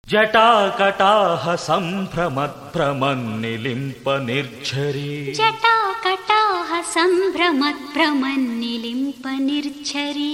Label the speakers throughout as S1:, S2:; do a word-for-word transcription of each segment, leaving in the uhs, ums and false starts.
S1: జటాకటాహ సంభ్రమద్భ్రమన్నిలింప నిర్ఝరీ
S2: జటాకటాహ సంభ్రమద్భ్రమన్నిలింప నిర్ఝరీ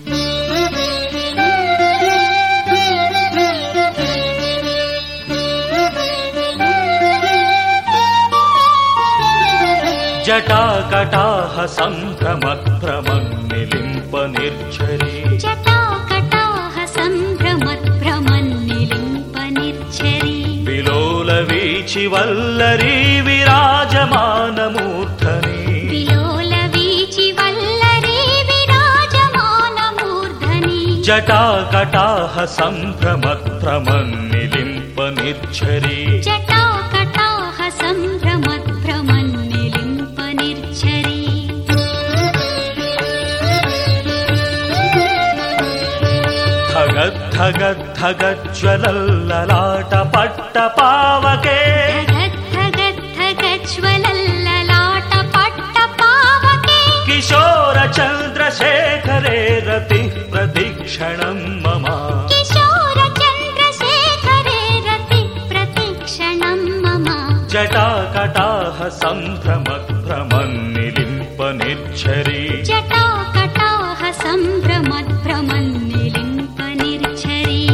S1: జటాకటాహ సంభ్రమద్భ్రమన్నిలింప నిర్ఝరీ
S2: జటాకటాహ సంభ్రమద్భ్రమన్నిలింప నిర్ఝరీ
S1: విలోల వీచి వల్లరీ విరాజమానమూర్ధని
S2: విలోల వీచి వల్లరీ విరాజమానమూర్ధని
S1: జటాకటాహ సంభ్రమద్భ్రమన్నిలింప నిర్ఝరీ
S2: జటాకటాహ సంభ్రమద్భ్రమన్నిలింప నిర్ఝరీ
S1: ధగద్ధగద్ధగజ్వలల్లలాట పట్ట పావకే
S2: ధగద్ధగద్ధగజ్వలల్లలాట పట్ట పావకే
S1: కిశోర చంద్రశేఖరే రతి ప్రతిక్షణం మమ
S2: కిశోర చంద్రశేఖరే రతి ప్రతిక్షణం మమ
S1: జటాకటాహ సంభ్రమద్భ్రమన్నిలింప నిర్ఝరీ
S2: జటాకటాహ సంభ్రమద్భ్రమన్నిలింప నిర్ఝరీ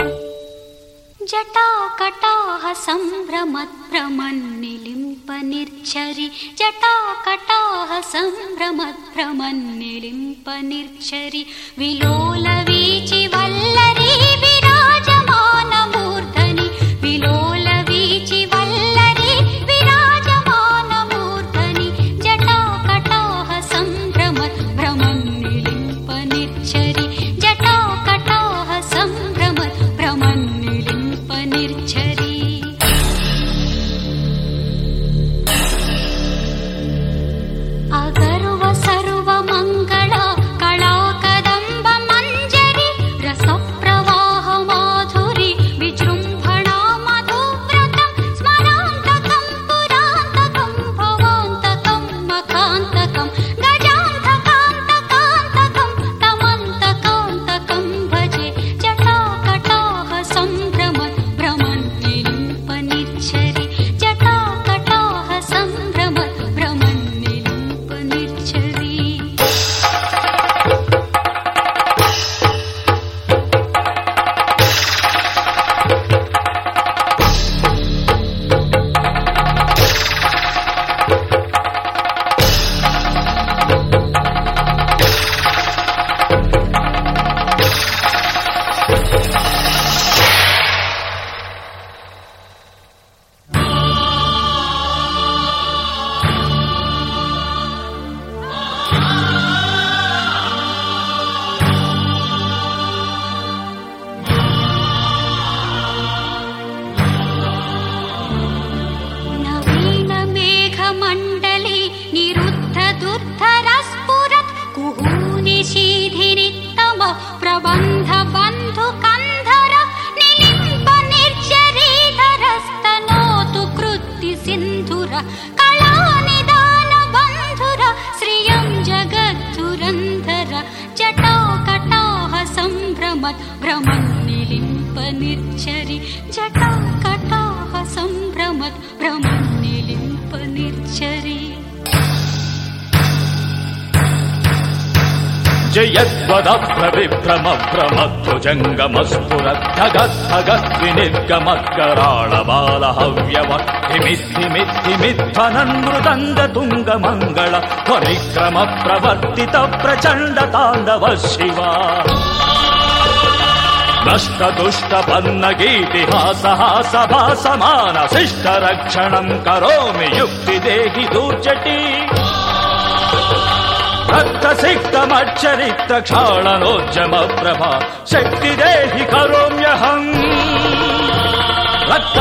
S2: జటాకటాహ సంభ్రమద్భ్రమన్నిలింప నిర్ఝరీ జటాకటాహ సంభ్రమద్భ్రమన్నిలింప నిర్ఝరీ విలోల వీచి వల్లరీ విరాజమానమూర్ధని విలోల వీచి వల్లరీ విరాజమానమూర్ధని జటాకటాహ సంభ్రమద్భ్రమన్నిలింప నిర్ఝరీ జటాకటాహ సంభ్రమద్భ్రమన్నిలింప నిర్ఝరీ అగర్వ సర్వ మంగళ కళా కదంబ మంజరి రస ప్రవాహ మాధురి విజృంభణా మధువ్రతం స్మరాంతకం పురాంతకం భవాంతకం మఖాంతకం గజాంతకాంతకాంతకం తమంతకాంతకం భజే జటాకటాహ సంభ్రమద్భ్రమన్నిలింప నిర్ఝరీ జటాకటాహ సంభ్రమద్భ్రమన్నిలింప నిర్ఝరీ నవీన మేఘమండలి నిరుద్ధ దుర్ధరస్ఫురత్ కుహూని శీధినిత్తమ ప్రబంధ బంధు కంధర నిలింప నిర్ఝరీధరస్తనోతు కృత్తి సింధుర కళానిదాన బంధుర శ్రియం జగద్ధురంధర జటాకటాహ సంభ్రమద్భ్రమన్నిలింప నిర్ఝరీ జటాకటాహ సంభ్రమద్భ్రమన్నిలింప నిర్ఝరీ
S1: జయద్వదభ్రవిభ్రమ భ్రమధ్వజంగమస్ఫురద్ధగద్ధగద్వినిర్గమక్కరాళబాలహవ్యవ హిమిద్ధిమిద్ధిమిధ్వనన్మృదంగతుంగమంగళ ధ్వనిక్రమ ప్రచండ తాండవ శివ నష్ట దుష్ట పన్నగీతిహాసహాస భాసమాన శిష్ట రక్షణం కరోమి యుక్తి దేహి దూర్జటి రక్తసిక్తమచ్చరిత్ర క్షాళనోజ్జమ ప్రభా శక్తి దేహి కరోమ్యహం రక్త